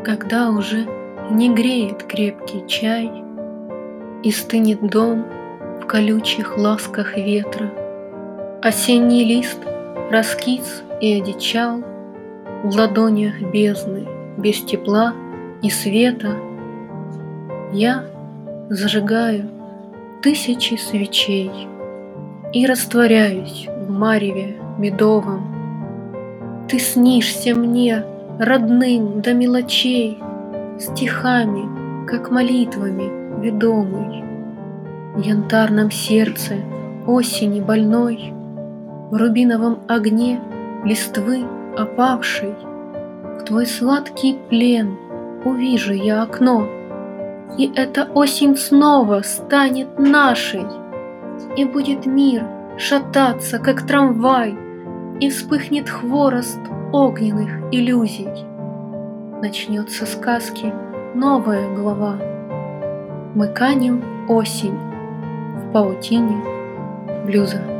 Когда уже не греет крепкий чай И стынет дом в колючих ласках ветра, Осенний лист раскис и одичал В ладонях бездны без тепла и света, Я зажигаю тысячи свечей И растворяюсь в мареве медовом. Ты снишься мне родным до мелочей, Стихами, как молитвами ведомый. В янтарном сердце осени больной, В рубиновом огне листвы опавшей, В твой сладкий плен увижу я окно, И эта осень снова станет нашей, И будет мир шататься, как трамвай, И вспыхнет хворост огненных иллюзий. Начнется сказки новая глава. Мы канем осень в паутине блюза.